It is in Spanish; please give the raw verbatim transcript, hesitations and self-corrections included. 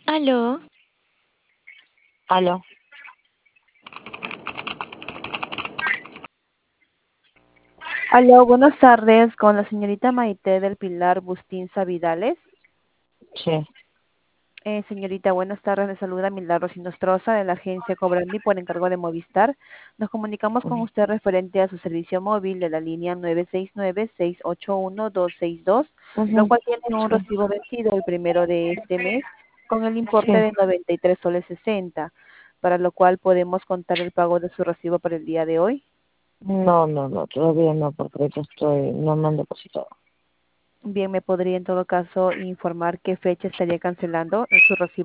Aló, Aló. Aló, buenas tardes, con la señorita Maite del Pilar Bustinza Vidales. Sí. Eh, señorita, buenas tardes, le saluda Milagros Inostroza de la agencia Cobrandi por encargo de Movistar. Nos comunicamos con usted referente a su servicio móvil de la línea nueve seis nueve, seis ocho uno, dos seis dos, lo Ujú. cual tiene un Sí. recibo vencido el primero de este mes con el importe Sí. de noventa y tres soles sesenta, para lo cual podemos contar el pago de su recibo para el día de hoy. No, no, no, todavía no, porque yo estoy, no me han depositado. Bien, me podría en todo caso informar qué fecha estaría cancelando su recibo.